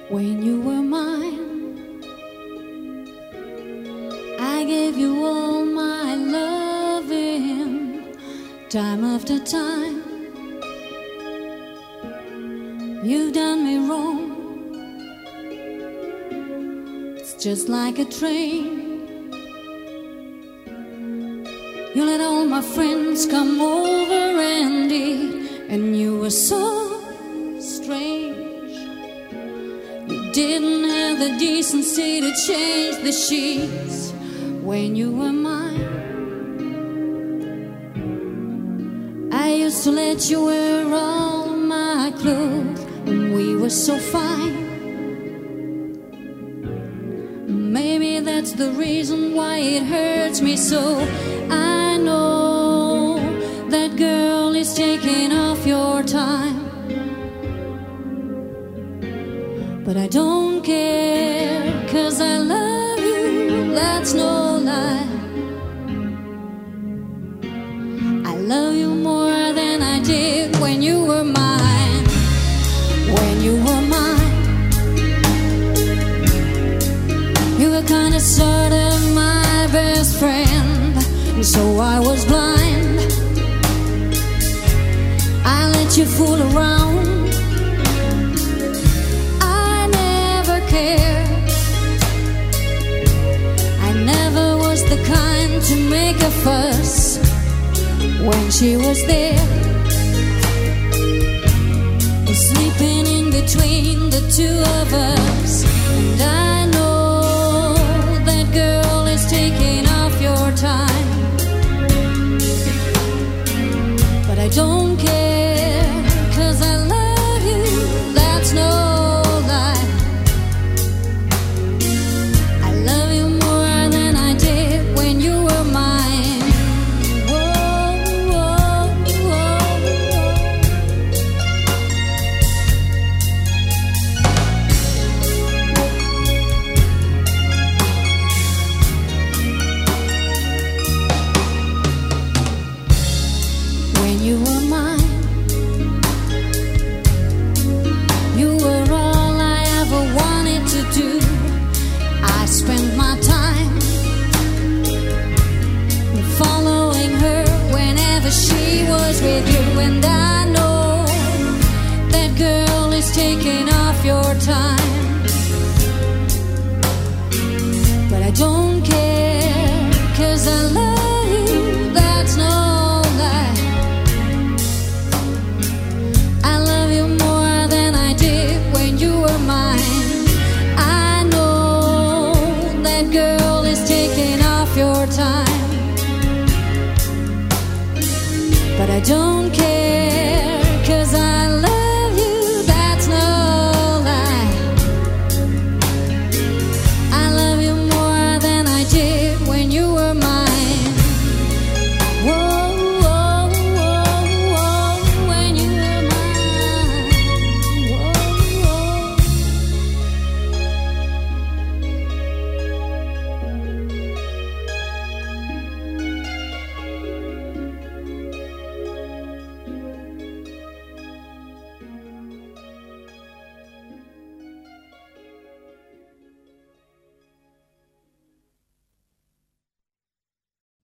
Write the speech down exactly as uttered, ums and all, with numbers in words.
When you were mine, I gave you all my loving, time after time. You've done me wrong. It's just like a train. You let all my friends come over and eat, and you were so strange. You didn't have the decency to change the sheets when you were mine. I used to let you wear all my clothes when we were so fine. Maybe that's the reason why it hurts me so. I know that girl is taking off your time, but I don't care, 'cause I love you, that's no lie. I love you more than I did when you were mine. When you were mine, you were kinda sort of my best friend, and so I was blind. I let you fool around. I never cared. I never was the kind to make a fuss when she was there, sleeping in between the two of us. And I know that girl is taking off your time, but I don't care, 'cause I love you, that's no lie. I love you more than I did when you were mine. Whoa, whoa, whoa, whoa. When you were mine, you were all I ever wanted to do. I spent my time following her whenever she was with you. And I know that girl is taking off your time, but I don't care, 'cause I love you, that's no lie. I love you more than I did when you were mine. I know that girl is taking off your time, but I don't care.